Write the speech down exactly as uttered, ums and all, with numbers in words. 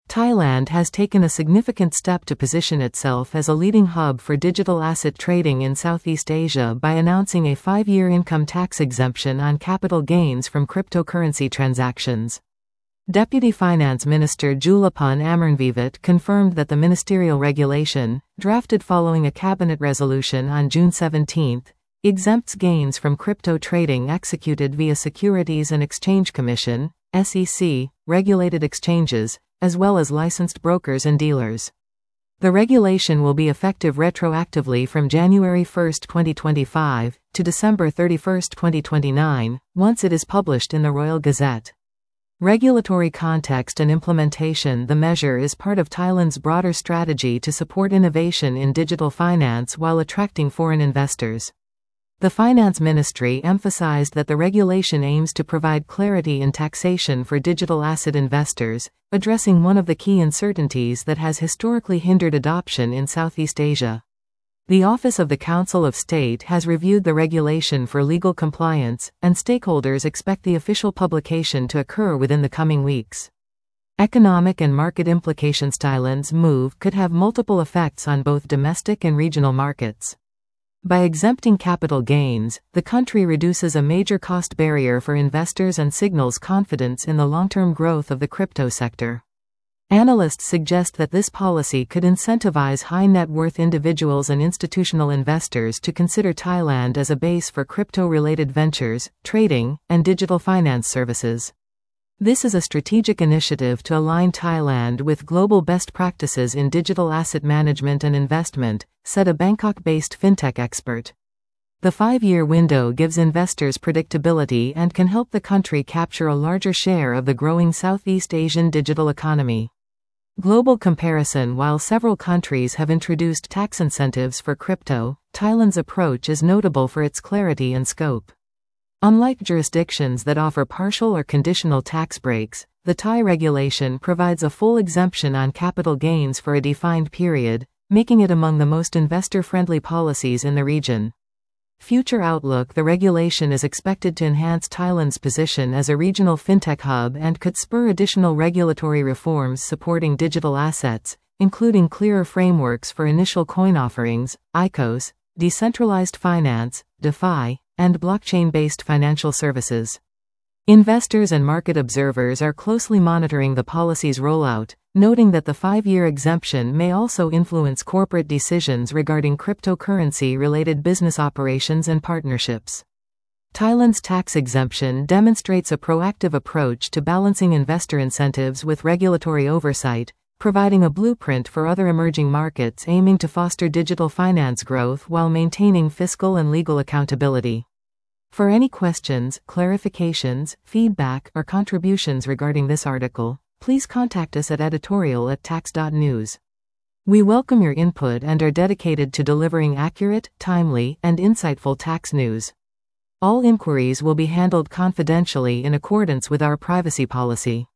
Thailand has taken a significant step to position itself as a leading hub for digital asset trading in Southeast Asia by announcing a five-year income tax exemption on capital gains from cryptocurrency transactions. Deputy Finance Minister Julapun Amarnvivat confirmed that the ministerial regulation, drafted following a cabinet resolution on June seventeenth, exempts gains from crypto trading executed via Securities and Exchange Commission (S E C) regulated exchanges, as well as licensed brokers and dealers. The regulation will be effective retroactively from January first, twenty twenty-five, to December thirty-first, twenty twenty-nine, once it is published in the Royal Gazette. Regulatory context and implementation. The measure is part of Thailand's broader strategy to support innovation in digital finance while attracting foreign investors. The Finance Ministry emphasized that the regulation aims to provide clarity in taxation for digital asset investors, addressing one of the key uncertainties that has historically hindered adoption in Southeast Asia. The Office of the Council of State has reviewed the regulation for legal compliance, and stakeholders expect the official publication to occur within the coming weeks. Economic and market implications. Thailand's move could have multiple effects on both domestic and regional markets. By exempting capital gains, the country reduces a major cost barrier for investors and signals confidence in the long-term growth of the crypto sector. Analysts suggest that this policy could incentivize high-net-worth individuals and institutional investors to consider Thailand as a base for crypto-related ventures, trading, and digital finance services. This is a strategic initiative to align Thailand with global best practices in digital asset management and investment, said a Bangkok-based fintech expert. The five-year window gives investors predictability and can help the country capture a larger share of the growing Southeast Asian digital economy. Global comparison. While several countries have introduced tax incentives for crypto, Thailand's approach is notable for its clarity and scope. Unlike jurisdictions that offer partial or conditional tax breaks, the Thai regulation provides a full exemption on capital gains for a defined period, making it among the most investor-friendly policies in the region. Future outlook. The regulation is expected to enhance Thailand's position as a regional fintech hub and could spur additional regulatory reforms supporting digital assets, including clearer frameworks for initial coin offerings, I C Os, decentralized finance, DeFi, and blockchain-based financial services. Investors and market observers are closely monitoring the policy's rollout, noting that the five-year exemption may also influence corporate decisions regarding cryptocurrency-related business operations and partnerships. Thailand's tax exemption demonstrates a proactive approach to balancing investor incentives with regulatory oversight, providing a blueprint for other emerging markets aiming to foster digital finance growth while maintaining fiscal and legal accountability. For any questions, clarifications, feedback, or contributions regarding this article, please contact us at editorial at tax dot news. We welcome your input and are dedicated to delivering accurate, timely, and insightful tax news. All inquiries will be handled confidentially in accordance with our privacy policy.